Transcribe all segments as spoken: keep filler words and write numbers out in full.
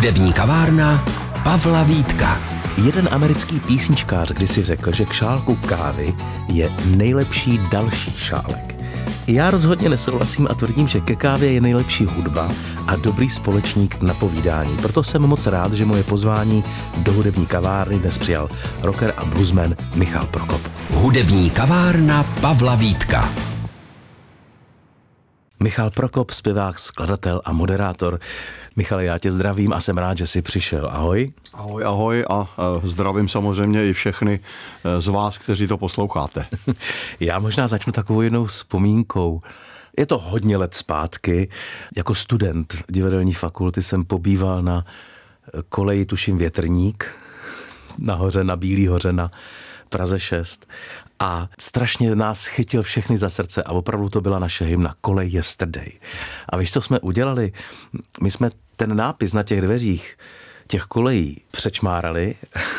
Hudební kavárna Pavla Vítka. Jeden americký písničkář kdysi řekl, že k šálku kávy je nejlepší další šálek. Já rozhodně nesouhlasím a tvrdím, že ke kávě je nejlepší hudba a dobrý společník na povídání. Proto jsem moc rád, že moje pozvání do hudební kavárny dnes přijal rocker a bluesman Michal Prokop. Hudební kavárna Pavla Vítka. Michal Prokop, zpěvák, skladatel a moderátor. Michale, já tě zdravím a jsem rád, že jsi přišel. Ahoj. Ahoj, ahoj a zdravím samozřejmě i všechny z vás, kteří to posloucháte. Já možná začnu takovou jednou vzpomínkou. Je to hodně let zpátky. Jako student divadelní fakulty jsem pobýval na koleji, tuším Větrník, nahoře na Bílý hoře na Praze šest. A strašně nás chytil všechny za srdce a opravdu to byla naše hymna Kolej Yesterday. A víš, co jsme udělali? My jsme ten nápis na těch dveřích těch kolejí přečmárali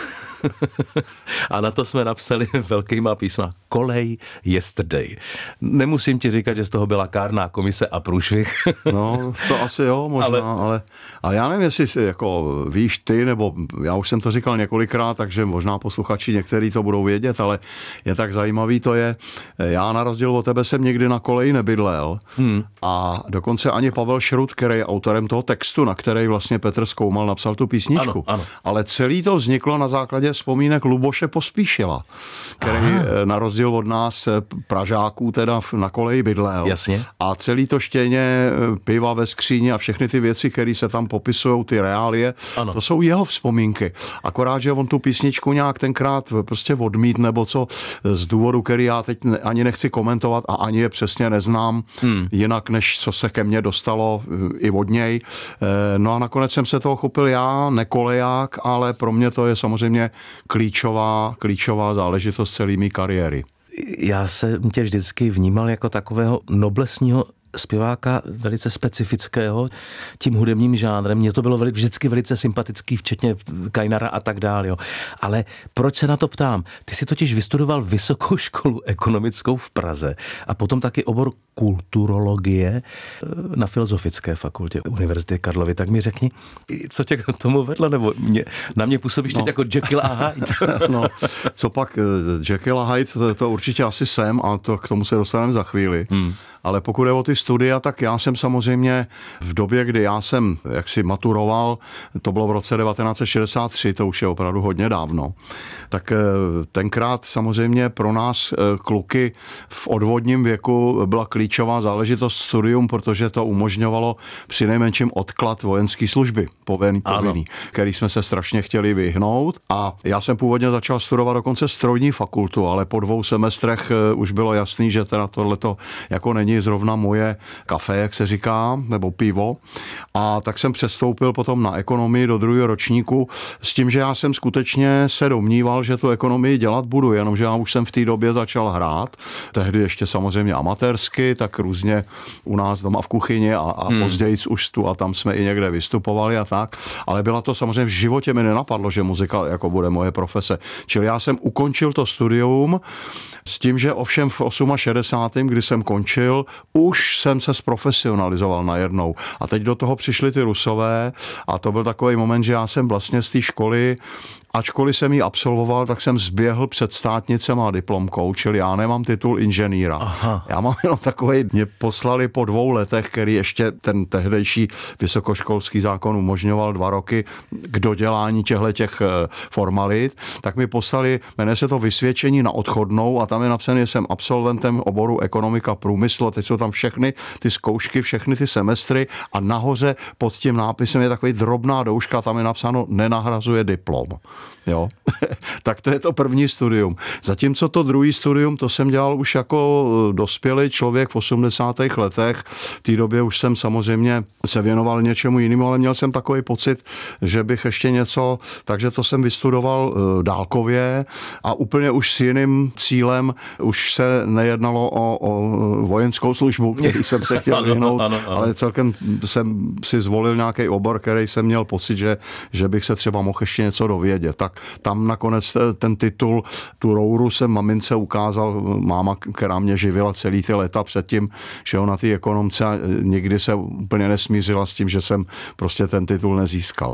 a na to jsme napsali velkýma písma Kolej Yesterday. Nemusím ti říkat, že z toho byla kárná komise a průšvih. No, to asi jo, možná, ale, ale, ale já nevím, jestli si jako víš ty, nebo já už jsem to říkal několikrát, takže možná posluchači některý to budou vědět, ale je tak zajímavý to je, já na rozdíl od tebe jsem nikdy na koleji nebydlel hmm. a dokonce ani Pavel Šrut, který je autorem toho textu, na který vlastně Petr Zkoumal napsal tu písničku. Ano, ano. Ale celý to vzniklo na základě vzpomínek Luboše Pospíšila, který Aha. na rozdíl od nás Pražáků teda na koleji bydlel. Jasně. A celý to štěně piva ve skříni a všechny ty věci, které se tam popisují, ty reálie, ano. To jsou jeho vzpomínky. Akorát, že on tu písničku nějak tenkrát prostě odmít, nebo co, z důvodu, který já teď ani nechci komentovat a ani je přesně neznám, hmm. jinak než co se ke mně dostalo i od něj. No a nakonec jsem se toho chopil já, nekoleják, ale pro mě to je samozřejmě klíčová, klíčová záležitost celé mé kariéry. Já jsem tě vždycky vnímal jako takového noblesního zpěváka, velice specifického tím hudebním žánrem. Mně to bylo vždycky velice sympatický, včetně Kajnara a tak dále. Jo. Ale proč se na to ptám? Ty jsi totiž vystudoval vysokou školu ekonomickou v Praze a potom taky obor kulturologie na Filozofické fakultě Univerzity Karlovy. Tak mi řekni, co tě k tomu vedlo? Nebo mě, na mě působíš no. teď jako Jekyll a Hyde. No, co pak Jekyll a Hyde, to, to určitě asi jsem a to, k tomu se dostaneme za chvíli. Hmm. Ale pokud je o ty studia, tak já jsem samozřejmě v době, kdy já jsem jaksi maturoval, to bylo v roce devatenáct set šedesát tři, to už je opravdu hodně dávno, tak tenkrát samozřejmě pro nás kluky v odvodním věku byla klíčová záležitost studium, protože to umožňovalo přinejmenším odklad vojenské služby, povinný, povinný, který jsme se strašně chtěli vyhnout. A já jsem původně začal studovat dokonce strojní fakultu, ale po dvou semestrech už bylo jasný, že teda tohleto jako není zrovna moje kafe, jak se říká, nebo pivo. A tak jsem přestoupil potom na ekonomii do druhého ročníku s tím, že já jsem skutečně se domníval, že tu ekonomii dělat budu, jenomže já už jsem v té době začal hrát. Tehdy ještě samozřejmě amatérsky, tak různě u nás doma v kuchyni a, a hmm. později už tu a tam jsme i někde vystupovali a tak. Ale byla to samozřejmě v životě mi nenapadlo, že muzika jako bude moje profese. Čili já jsem ukončil to studium s tím, že ovšem v šedesátém osmém, kdy jsem končil, už jsem se zprofesionalizoval najednou. A teď do toho přišli ty Rusové a to byl takový moment, že já jsem vlastně z té školy, ačkoliv jsem ji absolvoval, tak jsem zběhl před státnicem a diplomkou, čili já nemám titul inženýra. Aha. Já mám jenom takovej, mě poslali po dvou letech, který ještě ten tehdejší vysokoškolský zákon umožňoval dva roky k dodělání těchto formalit, tak mi poslali, jmenuje se to vysvědčení na odchodnou a tam je napsané, že jsem absolventem oboru ekonomika průmyslu a teď jsou tam všechny ty zkoušky, všechny ty semestry a nahoře pod tím nápisem je takový drobná douška, tam je napsáno nenahrazuje diplom. Jo, tak to je to první studium. Zatímco to druhý studium, to jsem dělal už jako dospělý člověk v osmdesátých letech. V té době už jsem samozřejmě se věnoval něčemu jinému, ale měl jsem takový pocit, že bych ještě něco, takže to jsem vystudoval dálkově a úplně už s jiným cílem, už se nejednalo o, o vojenskou službu, který jsem se chtěl vyhnout, ano, ano, ano. ale celkem jsem si zvolil nějaký obor, který jsem měl pocit, že, že bych se třeba mohl ještě něco dovědět. Tak tam nakonec ten titul, tu rouru jsem mamince ukázal, máma, která mě živila celý ty léta předtím, že ona na té ekonomce nikdy se úplně nesmířila s tím, že jsem prostě ten titul nezískal.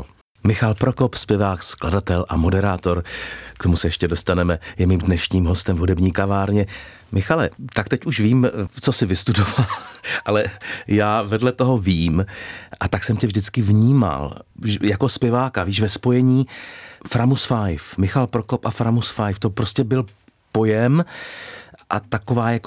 Michal Prokop, zpěvák, skladatel a moderátor. K tomu se ještě dostaneme. Je mým dnešním hostem v hudební kavárně. Michale, tak teď už vím, co jsi vystudoval, ale já vedle toho vím, a tak jsem tě vždycky vnímal jako zpěváka, víš, ve spojení Framus Five, Michal Prokop a Framus Five, to prostě byl pojem a taková jako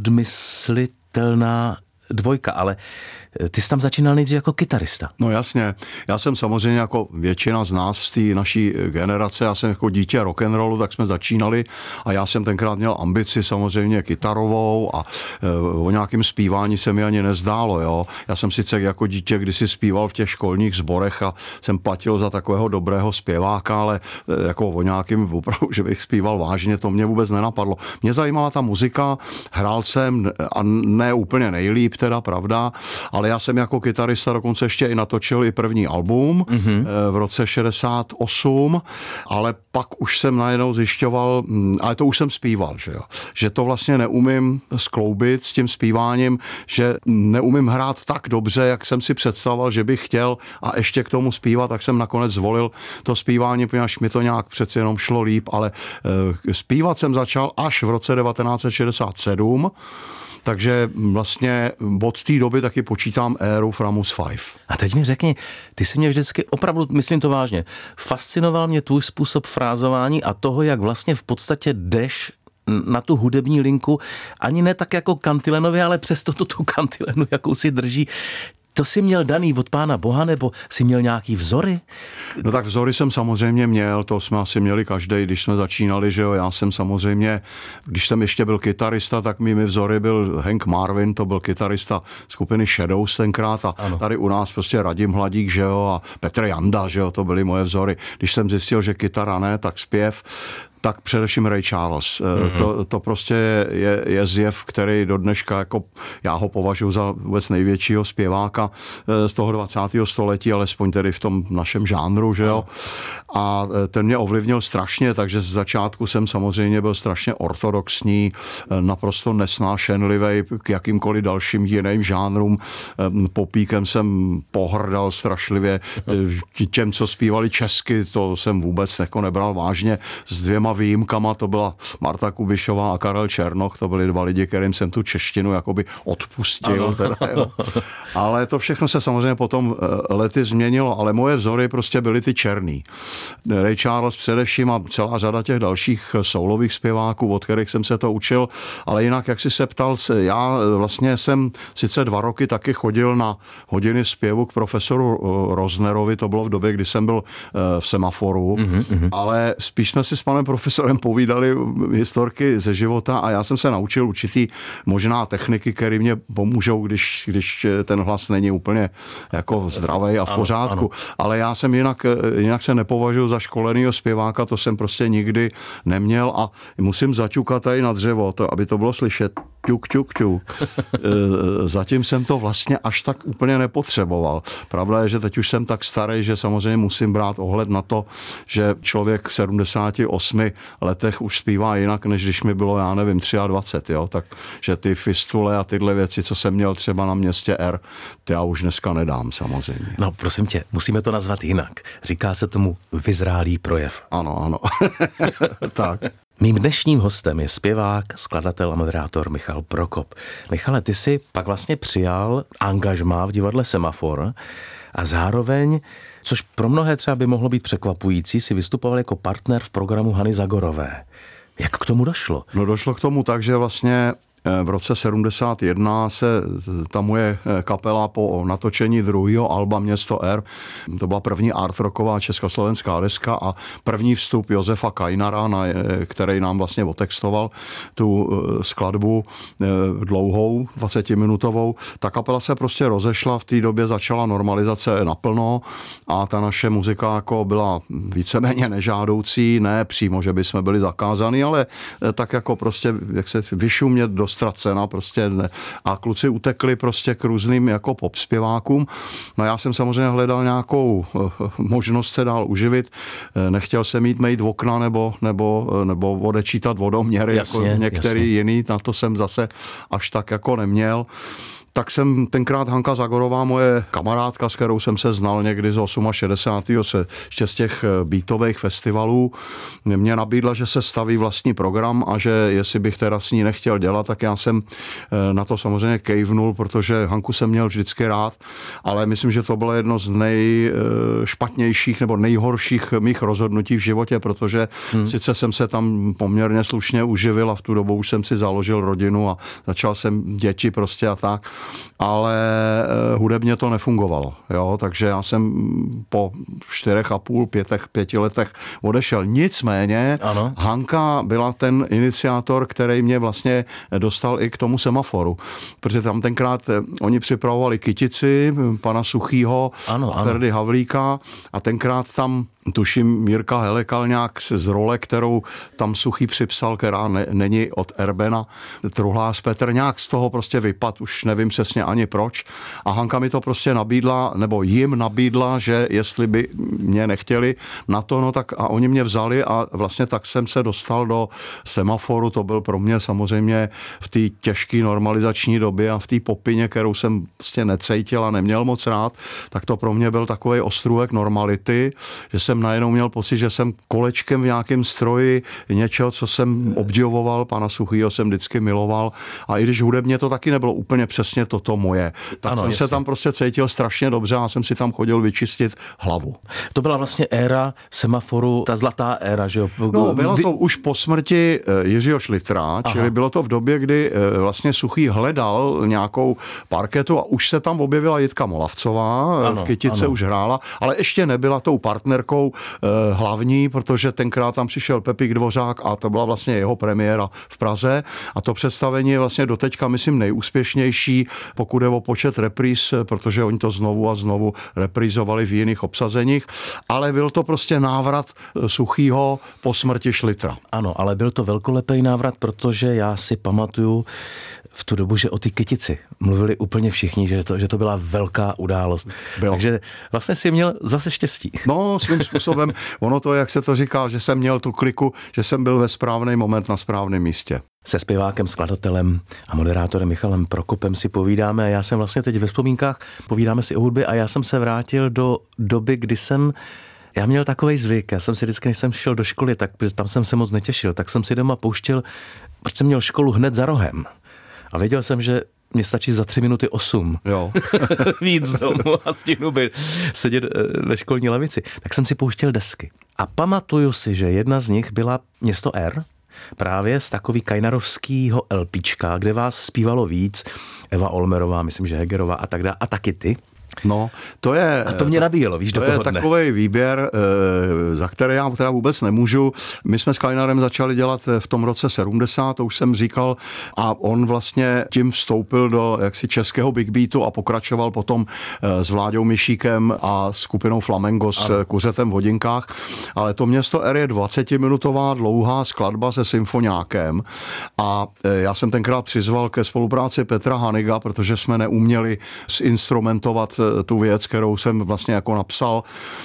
neodmyslitelná dvojka, ale ty jsi tam začínal nejdřív jako kytarista. No jasně, já jsem samozřejmě jako většina z nás z té naší generace, já jsem jako dítě rock'n'rollu, tak jsme začínali a já jsem tenkrát měl ambici samozřejmě kytarovou a e, o nějakém zpívání se mi ani nezdálo, jo. Já jsem sice jako dítě kdysi zpíval v těch školních sborech a jsem platil za takového dobrého zpěváka, ale e, jako o nějakým opravdu, že bych zpíval vážně, to mě vůbec nenapadlo. Mě zajímala ta muzika, hrál jsem a ne úplně nejlíp teda, pravda, ale já jsem jako kytarista dokonce ještě i natočil i první album mm-hmm. v roce šedesát osm, ale pak už jsem najednou zjišťoval, ale to už jsem zpíval, že jo, že to vlastně neumím skloubit s tím zpíváním, že neumím hrát tak dobře, jak jsem si představoval, že bych chtěl a ještě k tomu zpívat, tak jsem nakonec zvolil to zpívání, protože mi to nějak přeci jenom šlo líp, ale zpívat jsem začal až v roce devatenáct set šedesát sedm, takže vlastně od té doby taky počítám éru Framus Five. A teď mi řekni, ty jsi mě vždycky, opravdu myslím to vážně, fascinoval mě tvůj způsob frázování a toho, jak vlastně v podstatě jdeš na tu hudební linku, ani ne tak jako Kantilenovi, ale přesto to tu Kantilenu jakousi drží. To jsi měl daný od Pána Boha, nebo jsi měl nějaký vzory? No tak vzory jsem samozřejmě měl, to jsme asi měli každý, když jsme začínali, že jo, já jsem samozřejmě, když jsem ještě byl kytarista, tak mými vzory byl Hank Marvin, to byl kytarista skupiny Shadows tenkrát a ano. Tady u nás prostě Radim Hladík, že jo, a Petr Janda, že jo, to byly moje vzory. Když jsem zjistil, že kytara ne, tak zpěv, tak především Ray Charles. Mm-hmm. To, to prostě je, je zjev, který do dneška, jako já ho považuji za vůbec největšího zpěváka z toho dvacátého století, alespoň tedy v tom našem žánru, že jo. A ten mě ovlivnil strašně, takže z začátku jsem samozřejmě byl strašně ortodoxní, naprosto nesnášenlivý k jakýmkoliv dalším jiným žánrům. Popíkem jsem pohrdal strašlivě. Těm, co zpívali česky, to jsem vůbec jako nebral vážně. S dvěma výjimkama, to byla Marta Kubišová a Karel Černoch, to byli dva lidi, kterým jsem tu češtinu jakoby odpustil. Teda, jo. Ale to všechno se samozřejmě potom lety změnilo, ale moje vzory prostě byly ty černý. Ray Charles především a celá řada těch dalších soulových zpěváků, od kterých jsem se to učil, ale jinak, jak jsi se ptal, já vlastně jsem sice dva roky taky chodil na hodiny zpěvu k profesoru Roznerovi, to bylo v době, kdy jsem byl v Semaforu, mm-hmm. ale spíš jsme si s panem profesorem povídali historky ze života a já jsem se naučil určitý možná techniky, které mě pomůžou, když, když ten hlas není úplně jako zdravý a v pořádku. Ano, ano. Ale já jsem jinak, jinak se nepovažuji za školenýho zpěváka, to jsem prostě nikdy neměl a musím zaťukat tady na dřevo, to, aby to bylo slyšet. Ťuk, ťuk, ťuk. Zatím jsem to vlastně až tak úplně nepotřeboval. Pravda je, že teď už jsem tak starý, že samozřejmě musím brát ohled na to, že člověk v sedmdesáti osmi letech už zpívá jinak, než když mi bylo, já nevím, dvacet tři, jo, takže ty fistule a tyhle věci, co jsem měl třeba na Městě R, ty já už dneska nedám samozřejmě. No prosím tě, musíme to nazvat jinak. Říká se tomu vyzrálý projev. Ano, ano. Tak. Mým dnešním hostem je zpěvák, skladatel a moderátor Michal Prokop. Michale, ty jsi pak vlastně přijal angažmá v divadle Semafor a zároveň, což pro mnohé třeba by mohlo být překvapující, si vystupoval jako partner v programu Hany Zagorové. Jak k tomu došlo? No došlo k tomu tak, že vlastně v roce sedmdesát jedna se ta moje kapela po natočení druhého alba Město R, to byla první art rocková československá deska a první vstup Josefa Kainara, na, který nám vlastně otextoval tu skladbu dlouhou, dvacetiminutovou. Ta kapela se prostě rozešla, v té době začala normalizace naplno a ta naše muzika jako byla víceméně nežádoucí, ne přímo, že by jsme byli zakázaný, ale tak jako prostě, jak se vyšumět do ztracena prostě ne. A kluci utekli prostě k různým jako pop zpěvákům. No já jsem samozřejmě hledal nějakou možnost se dál uživit. Nechtěl jsem mít mít okna nebo, nebo, nebo odečítat vodoměry, jasně, jako některý jasně. jiný. Na to jsem zase až tak jako neměl. tak jsem tenkrát Hanka Zagorová, moje kamarádka, s kterou jsem se znal někdy z šedesátého osmého se ještě z těch beatových festivalů, mě nabídla, že se staví vlastní program a že jestli bych teda s ní nechtěl dělat, tak já jsem na to samozřejmě kejvnul, protože Hanku jsem měl vždycky rád, ale myslím, že to bylo jedno z nejšpatnějších nebo nejhorších mých rozhodnutí v životě, protože hmm. sice jsem se tam poměrně slušně uživil a v tu dobu už jsem si založil rodinu a začal jsem děti prostě a tak, ale hudebně to nefungovalo, jo, takže já jsem po čtyřech a půl, pětech, pěti letech odešel. Nicméně ano. Hanka byla ten iniciátor, který mě vlastně dostal i k tomu Semaforu, protože tam tenkrát oni připravovali Kytici, pana Suchýho ano, a Ferdy Havlíka a tenkrát tam tuším Mírka Helekalňák z role, kterou tam Suchý připsal, která ne, není od Erbena, Truhlář Petrňák z toho prostě vypad, už nevím přesně ani proč. A Hanka mi to prostě nabídla, nebo jim nabídla, že jestli by mě nechtěli na to, no tak a oni mě vzali a vlastně tak jsem se dostal do Semaforu, to byl pro mě samozřejmě v té těžké normalizační době a v té popině, kterou jsem prostě necejtil a neměl moc rád, tak to pro mě byl takový ostrůvek normality, že jsem najednou měl pocit, že jsem kolečkem v nějakém stroji něčeho, co jsem obdivoval, pana Suchýho jsem vždycky miloval a i když hudebně to taky nebylo úplně přesně toto moje, tak ano, jsem jasně. se tam prostě cítil strašně dobře a jsem si tam chodil vyčistit hlavu. To byla vlastně éra Semaforu, ta zlatá éra, že jo? No, bylo to už po smrti Jiřího Šlitra, čili Aha. bylo to v době, kdy vlastně Suchý hledal nějakou parketu a už se tam objevila Jitka Molavcová, ano, v Kytice ano. už hrála, ale ještě nebyla tou partnerkou hlavní, protože tenkrát tam přišel Pepík Dvořák a to byla vlastně jeho premiéra v Praze a to představení je vlastně doteďka, myslím, nejúspěšnější, pokud je o počet repríz, protože oni to znovu a znovu reprízovali v jiných obsazeních, ale byl to prostě návrat Suchýho po smrti Šlitra. Ano, ale byl to velkolepý návrat, protože já si pamatuju v tu dobu, že o ty Kytici mluvili úplně všichni, že to, že to byla velká událost. Bylo. Takže vlastně si měl zase štěstí. No, svým způsobem, ono to, jak se to říká, že jsem měl tu kliku, že jsem byl ve správný moment na správném místě. Se zpěvákem, skladatelem a moderátorem Michalem Prokopem si povídáme a já jsem vlastně teď ve vzpomínkách, povídáme si o hudbě a já jsem se vrátil do doby, kdy jsem Já měl takovej zvyk, já jsem si vždycky, než jsem šel do školy, tak tam jsem se moc netěšil, tak jsem si doma pouštěl, protože jsem měl školu hned za rohem. A věděl jsem, že mě stačí za tři minuty osm. Jo. Víc domů a stihnu být sedět ve školní lavici. Tak jsem si pouštěl desky. A pamatuju si, že jedna z nich byla Město R, právě z takový kajnarovskýho LPčka, kde vás zpívalo víc. Eva Olmerová, myslím, že Hegerová a tak dále. A taky ty. No, to je... A to mě nabíjelo, víš, do toho dne. To je takovej výběr, za který já teda vůbec nemůžu. My jsme s Kajnarem začali dělat v tom roce sedmdesát, to už jsem říkal, a on vlastně tím vstoupil do jaksi českého big beatu a pokračoval potom s Vláďou Mišíkem a skupinou Flamengo s ano. Kuřetem v hodinkách. Ale to Město R je dvacetiminutová dlouhá skladba se symfoniákem a já jsem tenkrát přizval ke spolupráci Petra Haniga, protože jsme neuměli zinstrumentovat tu věc, kterou jsem vlastně jako napsal.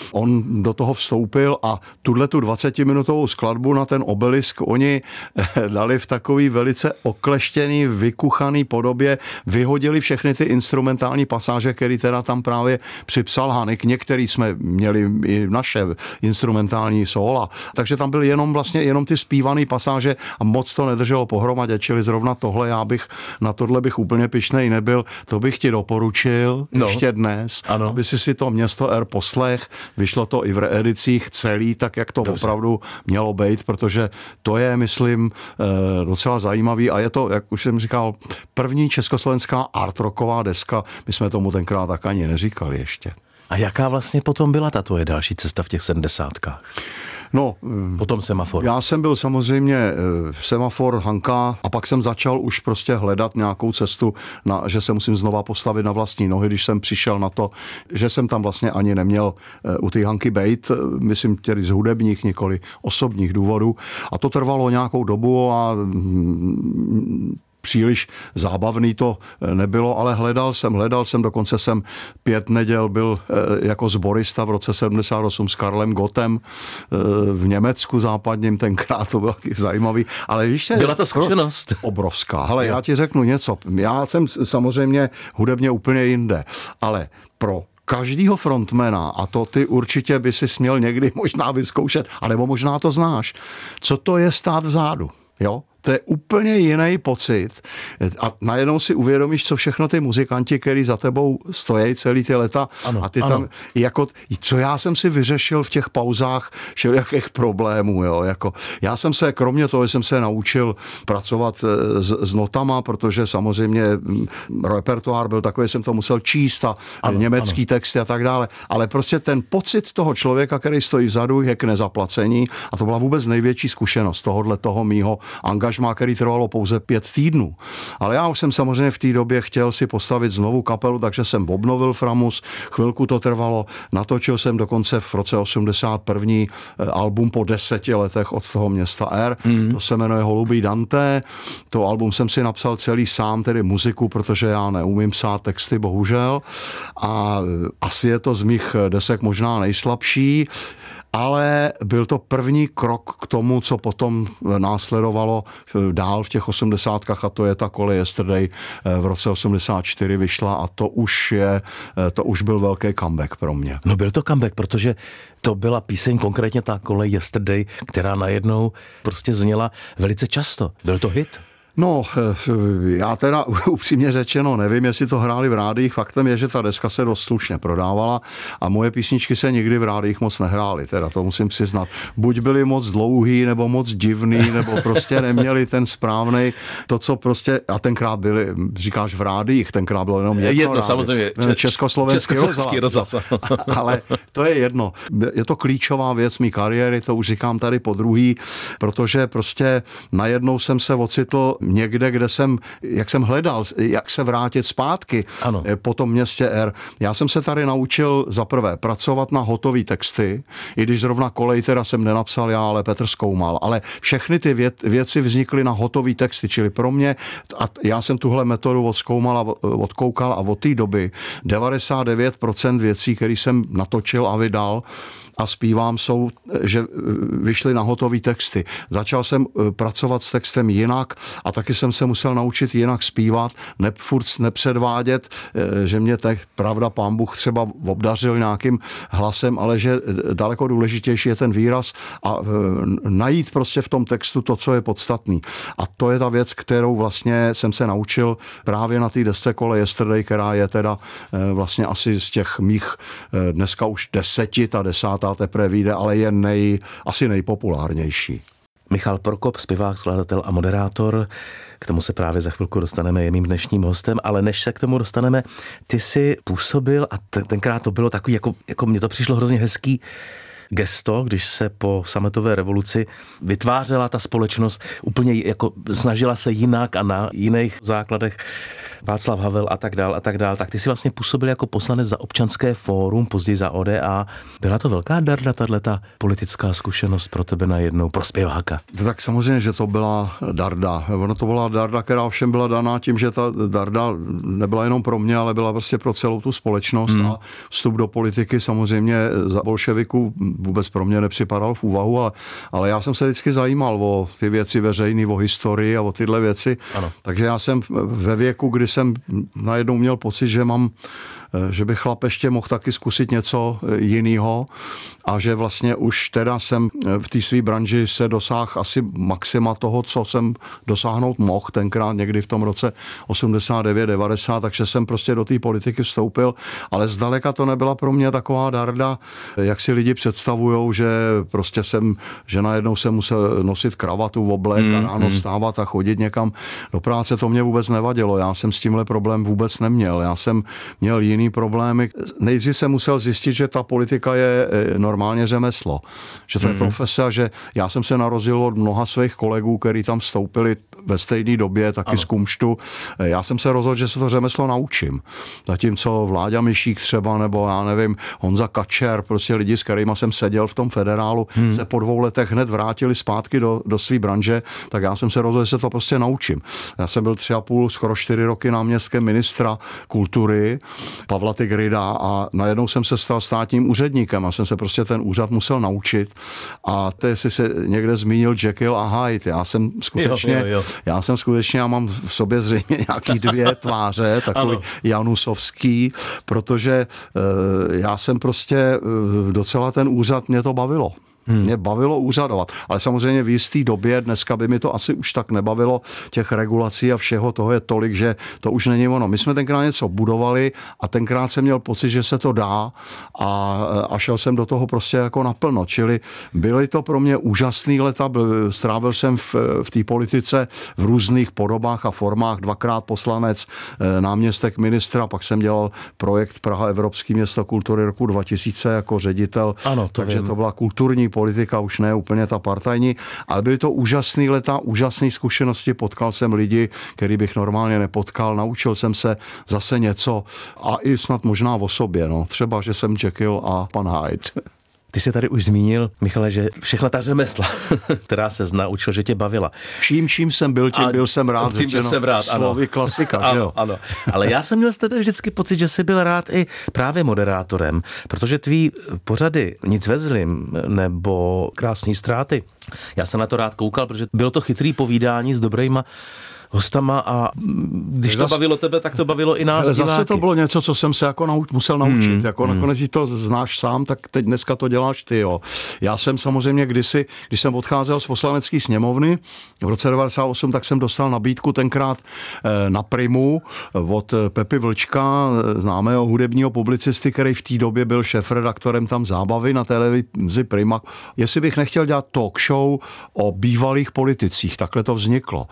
On do toho vstoupil a tuhle tu dvacetiminutovou skladbu na ten obelisk oni dali v takový velice okleštěný, vykuchaný podobě, vyhodili všechny ty instrumentální pasáže, který teda tam právě připsal Hanik. Některý jsme měli i naše instrumentální sóla, takže tam byly jenom vlastně jenom ty zpívaný pasáže a moc to nedrželo pohromadě, čili zrovna tohle já bych, na tohle bych úplně pyšnej nebyl, to bych ti doporučil no. ještě dnes, ano. aby si si to Město R poslech, vyšlo to i v reedicích celý, tak jak to Dobře. opravdu mělo být, protože to je, myslím, docela zajímavý a je to, jak už jsem říkal, první československá art rocková deska, my jsme tomu tenkrát tak ani neříkali ještě. A jaká vlastně potom byla ta tvoje další cesta v těch sedmdesátkách? No, potom Semafor. Já jsem byl samozřejmě Semafor, Hanka a pak jsem začal už prostě hledat nějakou cestu, na, že se musím znova postavit na vlastní nohy, když jsem přišel na to, že jsem tam vlastně ani neměl u té Hanky bejt, myslím tedy z hudebních, nikoli osobních důvodů. A to trvalo nějakou dobu a příliš zábavný to nebylo, ale hledal jsem, hledal jsem, dokonce jsem pět neděl byl jako sborista v roce sedmdesát osm s Karlem Gottem v Německu západním, tenkrát to bylo taky zajímavý, ale víš, byla to zkušenost obrovská. Hele, já ti řeknu něco, já jsem samozřejmě hudebně úplně jinde, ale pro každýho frontmana, a to ty určitě by si směl někdy možná vyzkoušet, anebo možná to znáš, co to je stát vzadu, jo? To je úplně jiný pocit a najednou si uvědomíš, co všechno ty muzikanti, který za tebou stojí celý ty leta ano, a ty ano. tam, jako, co já jsem si vyřešil v těch pauzách všelijakých problémů, jo, jako, já jsem se, kromě toho, jsem se naučil pracovat s, s notama, protože samozřejmě repertoár byl takový, jsem to musel číst a ano, německý ano. texty a tak dále, ale prostě ten pocit toho člověka, který stojí vzadu, je k nezaplacení a to byla vůbec největší zkušenost tohohle toho mýho angažmá, který trvalo pouze pět týdnů. Ale já už jsem samozřejmě v té době chtěl si postavit znovu kapelu, takže jsem obnovil Framus, chvilku to trvalo, natočil jsem dokonce v roce osmdesát jedna album po deseti letech od toho Města R, mm. to se jmenuje Holubý Dante, to album jsem si napsal celý sám, tedy muziku, protože já neumím psát texty, bohužel, a asi je to z mých desek možná nejslabší, ale byl to první krok k tomu, co potom následovalo dál v těch osmdesátkách a to je ta Kolej Yesterday v roce osmdesát čtyři vyšla a to už je, to už byl velký comeback pro mě. No byl to comeback, protože to byla píseň, konkrétně ta Kolej Yesterday, která najednou prostě zněla velice často. Byl to hit? No, já teda upřímně řečeno nevím, jestli to hráli v rádiích. Faktem je, že ta deska se dost slušně prodávala a moje písničky se nikdy v rádiích moc nehrály. Teda to musím přiznat. Buď byly moc dlouhý, nebo moc divný, nebo prostě neměli ten správnej, to, co prostě, a tenkrát byly, říkáš v rádiích, tenkrát bylo jenom jedno, jedno samozřejmě. Československý Československý rozhlas. Ale to je jedno. Je to klíčová věc mý kariéry, to už říkám tady po druhý, protože prostě najednou jsem se ocitl někde, kde jsem, jak jsem hledal, jak se vrátit zpátky ano. po tom Městě R. Já jsem se tady naučil za prvé pracovat na hotový texty, i když zrovna Kolej teda jsem nenapsal já, ale Petr Skoumal, ale všechny ty věc, věci vznikly na hotový texty, čili pro mě, a já jsem tuhle metodu odzkoumal a odkoukal a od té doby devadesát devět procent věcí, které jsem natočil a vydal a zpívám, jsou, že vyšly na hotový texty. Začal jsem pracovat s textem jinak a taky jsem se musel naučit jinak zpívat, ne, furt nepředvádět, že mě tak, pravda, pán Bůh třeba obdařil nějakým hlasem, ale že daleko důležitější je ten výraz a najít prostě v tom textu to, co je podstatný. A to je ta věc, kterou vlastně jsem se naučil právě na té desce Kolej Yesterday, která je teda vlastně asi z těch mých dneska už deseti, ta desátá teprve vyjde, ale je nej, asi nejpopulárnější. Michal Prokop, zpěvák, skladatel a moderátor. K tomu se právě za chvilku dostaneme, je mým dnešním hostem, ale než se k tomu dostaneme, ty jsi působil a t- tenkrát to bylo takový, jako, jako mně to přišlo hrozně hezký gesto, když se po sametové revoluci vytvářela ta společnost, úplně jako snažila se jinak a na jiných základech, Václav Havel a tak dál a tak dál, tak ty si vlastně působil jako poslanec za Občanské fórum, později za O D A. Byla to velká darda, tato politická zkušenost pro tebe najednou, pro zpěváka? Tak samozřejmě, že to byla darda. Ono to byla darda, která všem byla daná tím, že ta darda nebyla jenom pro mě, ale byla prostě pro celou tu společnost hmm. a vstup do politiky samozřejmě za bolševiku vůbec pro mě nepřipadal v úvahu, ale, ale já jsem se vždycky zajímal o ty věci veřejné, o historii a o tyhle věci. Ano. Takže já jsem ve věku, kdy jsem najednou měl pocit, že mám, že by chlap ještě mohl taky zkusit něco jiného a že vlastně už teda jsem v té své branži se dosáhl asi maxima toho, co jsem dosáhnout mohl tenkrát někdy v tom roce osmdesát devět devadesát, takže jsem prostě do té politiky vstoupil, ale zdaleka to nebyla pro mě taková darda, jak si lidi představujou, že prostě jsem, že najednou jsem musel nosit kravatu v oblek mm, a ráno mm. vstávat a chodit někam do práce, to mě vůbec nevadilo, já jsem s tímhle problém vůbec neměl, já jsem měl jiný problémy. Nejdřív jsem musel zjistit, že ta politika je normálně řemeslo, že to je mm. profese a že já jsem se narozdil od mnoha svých kolegů, kteří tam vstoupili ve stejné době, taky ano. z kumštu. Já jsem se rozhodl, že se to řemeslo naučím. Zatímco Vláďa Mišík třeba, nebo já nevím, Honza Kačer, prostě lidi, s kterými jsem seděl v tom federálu, hmm. se po dvou letech hned vrátili zpátky do, do své branže, tak já jsem se rozhodl, že se to prostě naučím. Já jsem byl tři a půl, skoro čtyři roky náměstkem ministra kultury Pavla Tigrida a najednou jsem se stal státním úředníkem a jsem se prostě ten úřad musel naučit. A to, jestli se někde zmínil Jekyll a Hyde, já jsem skutečně, jo, jo, jo. já jsem skutečně, já mám v sobě zřejmě nějaký dvě tváře, takový janusovský, protože uh, já jsem prostě uh, docela ten úřad, mě to bavilo. Hmm. Mě bavilo úřadovat, ale samozřejmě v jistý době, dneska by mi to asi už tak nebavilo, těch regulací a všeho toho je tolik, že to už není ono. My jsme tenkrát něco budovali a tenkrát jsem měl pocit, že se to dá a, a šel jsem do toho prostě jako naplno, čili byly to pro mě úžasný leta, byl, strávil jsem v, v té politice v různých podobách a formách, dvakrát poslanec, náměstek ministra, pak jsem dělal projekt Praha Evropský město kultury roku dva tisíce jako ředitel, ano, to takže vím. To byla kulturní politika, už ne úplně ta partajní, ale byly to úžasný leta, úžasné zkušenosti, potkal jsem lidi, který bych normálně nepotkal, naučil jsem se zase něco a i snad možná o sobě, no. Třeba, že jsem Jekyll a pan Hyde. Ty jsi tady už zmínil, Michale, že všechna ta řemesla, která se naučil, že tě bavila. Vším, čím jsem byl, tím a byl jsem rád. Tím byl jsem rád, slovy ano. klasika, ano, že jo? Ano. Ale já jsem měl z tebe vždycky pocit, že jsi byl rád i právě moderátorem, protože tvý pořady Nic ve zlým nebo Krásný ztráty, já jsem na to rád koukal, protože bylo to chytrý povídání s dobrýma hostama a když to bavilo tebe, tak to bavilo i nás. Zase diváky. To bylo něco, co jsem se jako nauč, musel naučit. Hmm, jako hmm. nakonec to znáš sám, tak teď dneska to děláš ty. Jo. Já jsem samozřejmě kdysi, když jsem odcházel z poslanecké sněmovny v roce devadesát osm, tak jsem dostal nabídku tenkrát na Primu od Pepy Vlčka, známého hudebního publicisty, který v té době byl šéfredaktorem tam Zábavy na televizi Prima. Jestli bych nechtěl dělat talk show o bývalých politicích, takhle to vzniklo.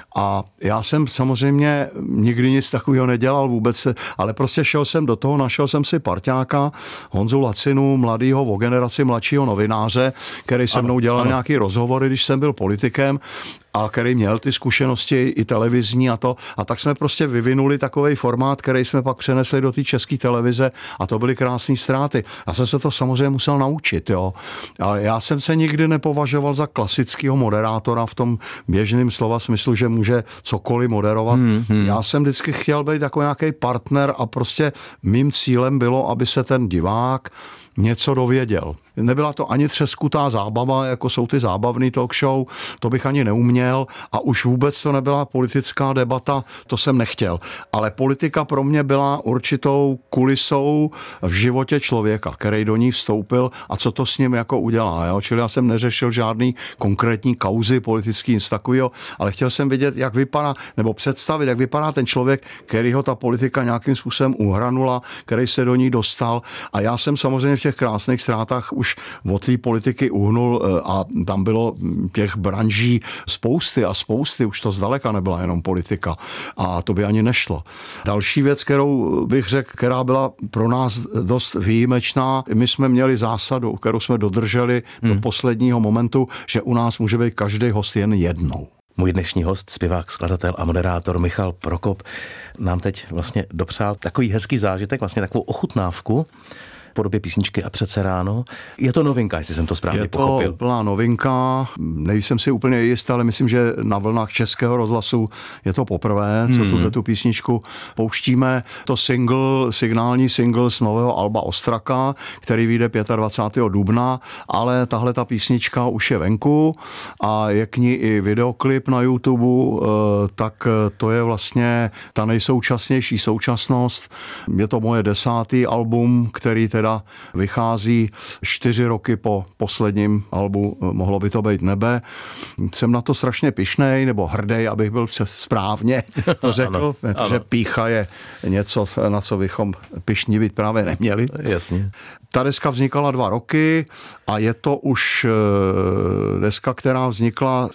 A já jsem samozřejmě nikdy nic takového nedělal vůbec, ale prostě šel jsem do toho, našel jsem si parťáka Honzu Lacinu, mladýho o generaci mladšího novináře, který se mnou dělal ano. nějaký rozhovory, když jsem byl politikem a který měl ty zkušenosti i televizní a to. A tak jsme prostě vyvinuli takovej formát, který jsme pak přenesli do té české televize a to byly Krásný ztráty. Já jsem se to samozřejmě musel naučit, jo. Ale já jsem se nikdy nepovažoval za klasického moderátora v tom běžném slova smyslu, že může cokoliv moderovat. Hmm, hmm. Já jsem vždycky chtěl být jako nějaký partner a prostě mým cílem bylo, aby se ten divák něco dověděl. Nebyla to ani třeskutá zábava, jako jsou ty zábavný talk show, to bych ani neuměl a už vůbec to nebyla politická debata, to jsem nechtěl. Ale politika pro mě byla určitou kulisou v životě člověka, který do ní vstoupil a co to s ním jako udělá. Jo? Čili já jsem neřešil žádný konkrétní kauzy politický, nic takového, ale chtěl jsem vidět, jak vypadá, nebo představit, jak vypadá ten člověk, který ho ta politika nějakým způsobem uhranula, který se do ní dostal a já jsem samozřejmě v těch Krásných ztrátách už od té politiky uhnul a tam bylo těch branží spousty a spousty, už to zdaleka nebyla jenom politika a to by ani nešlo. Další věc, kterou bych řekl, která byla pro nás dost výjimečná, my jsme měli zásadu, kterou jsme dodrželi hmm. do posledního momentu, že u nás může být každý host jen jednou. Můj dnešní host, zpěvák, skladatel a moderátor Michal Prokop nám teď vlastně dopřál takový hezký zážitek, vlastně takovou ochutnávku v podobě písničky A přece ráno. Je to novinka, jestli jsem to správně je to pochopil. Je to plná novinka, nejsem si úplně jist, ale myslím, že na vlnách Českého rozhlasu je to poprvé, co hmm. tuhle tu písničku pouštíme. To single, signální single z nového alba Ostraka, který vyjde dvacátého pátého dubna, ale tahle ta písnička už je venku a je k ní i videoklip na YouTube, tak to je vlastně ta nejsoučasnější současnost. Je to moje desátý album, který teda vychází čtyři roky po posledním albu Mohlo by to být nebe. Jsem na to strašně pyšnej, nebo hrdej, abych byl správně to řekl, ano, protože ano. pýcha je něco, na co bychom pyšní být právě neměli. Jasně. Ta deska vznikala dva roky a je to už deska, která vznikla z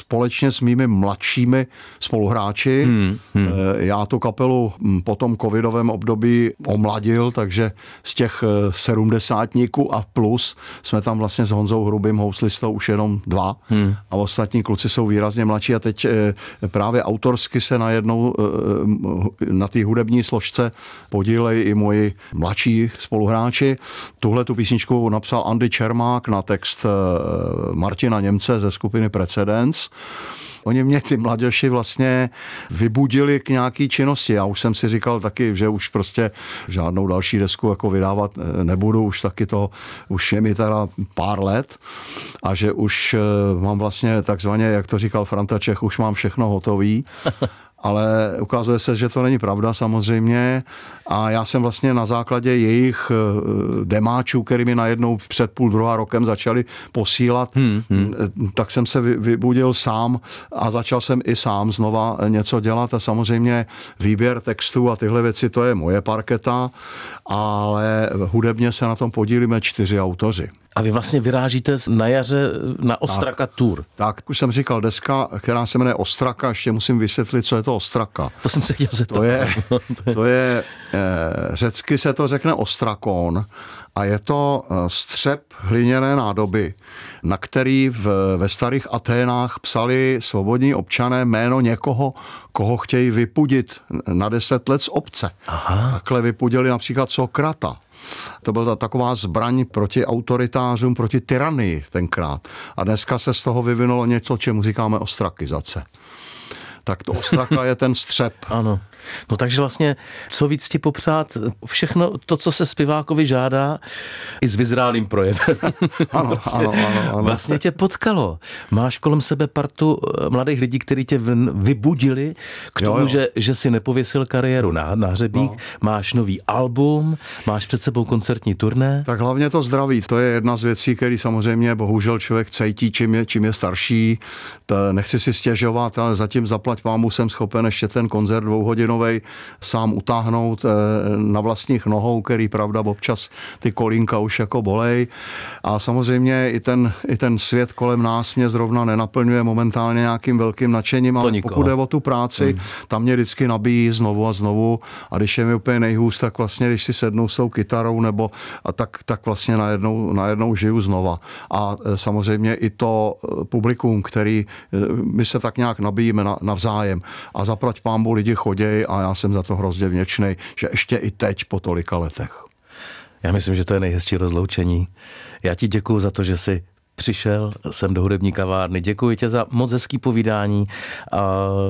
společně s mými mladšími spoluhráči. Hmm, hmm. Já tu kapelu po tom covidovém období omladil, takže z těch sedmdesátníků a plus jsme tam vlastně s Honzou Hrubým houslistou už jenom dva hmm. a ostatní kluci jsou výrazně mladší a teď právě autorsky se najednou na té hudební složce podílejí i moji mladší spoluhráči. Tuhle tu písničku napsal Andy Čermák na text Martina Němce ze skupiny Precedence. Oni mě, ty mladěši, vlastně vybudili k nějaký činnosti. Já už jsem si říkal taky, že už prostě žádnou další desku jako vydávat nebudu, už taky to, už je mi teda pár let a že už mám vlastně takzvaně, jak to říkal Franta Čech, už mám všechno hotový. Ale ukazuje se, že to není pravda samozřejmě a já jsem vlastně na základě jejich demáčů, který mi najednou před půl druhá rokem začali posílat, hmm, hmm. tak jsem se vybudil sám a začal jsem i sám znova něco dělat a samozřejmě výběr textů a tyhle věci, to je moje parketa, ale hudebně se na tom podílíme čtyři autoři. A vy vlastně vyrážíte na jaře na Ostraka tak, Tour. Tak, už jsem říkal, deska, která se jmenuje Ostraka, ještě musím vysvětlit, co je to Ostraka. To jsem se chtěl zeptat. To je, to je eh, řecky se to řekne ostrakon a je to střep hliněné nádoby, na který v, ve starých Aténách psali svobodní občané jméno někoho, koho chtějí vypudit na deset let z obce. Aha. Takhle vypudili například Sokrata. To byla taková zbraň proti autoritářům, proti tyranii tenkrát. A dneska se z toho vyvinulo něco, čemu říkáme ostrakizace. Tak to Ostraka je ten střep. Ano. No takže vlastně, co víc ti popřát, všechno to, co se zpěvákovi žádá, i s vyzrálým projevem. Ano, vlastně, ano, ano, ano. Vlastně tě potkalo. Máš kolem sebe partu mladých lidí, kteří tě vybudili k tomu, jo, jo. Že, že si nepověsil kariéru na, na hřebík, no. Máš nový album, máš před sebou koncertní turné. Tak hlavně to zdraví, to je jedna z věcí, který samozřejmě bohužel člověk cítí, čím je, čím je starší. To nechci si stěžovat, ale zatím zaplať pámu jsem schopen ještě ten koncert dvouhodinovej sám utáhnout na vlastních nohou, který pravda občas ty kolínka už jako bolej. A samozřejmě i ten, i ten svět kolem nás mě zrovna nenaplňuje momentálně nějakým velkým nadšením, ale pokud jde o tu práci, hmm. tam mě vždycky nabíjí znovu a znovu a když je mi úplně nejhůř, tak vlastně, když si sednu s tou kytarou nebo a tak, tak vlastně najednou, najednou žiju znova. A samozřejmě i to publikum, který my se tak nějak nabíjíme navzájem a zaplať pánbu lidi choděj a já jsem za to hrozně vděčnej, že ještě i teď po tolika letech. Já myslím, že to je nejhezčí rozloučení. Já ti děkuju za to, že jsi přišel sem do hudební kavárny. Děkuji tě za moc hezký povídání. A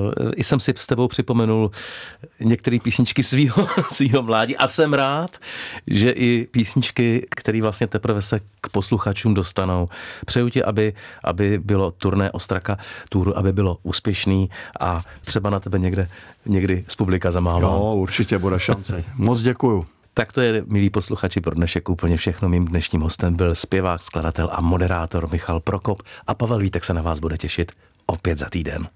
i jsem si s tebou připomenul některé písničky svýho, svýho mládí a jsem rád, že i písničky, které vlastně teprve se k posluchačům dostanou. Přeju ti, aby, aby bylo turné Ostraka Tour, aby bylo úspěšný a třeba na tebe někde, někdy z publika zamávám. Jo, určitě bude šance. Moc děkuju. Tak to je, milí posluchači, pro dnešek úplně všechno. Mým dnešním hostem byl zpěvák, skladatel a moderátor Michal Prokop a Pavel Vítek se na vás bude těšit opět za týden.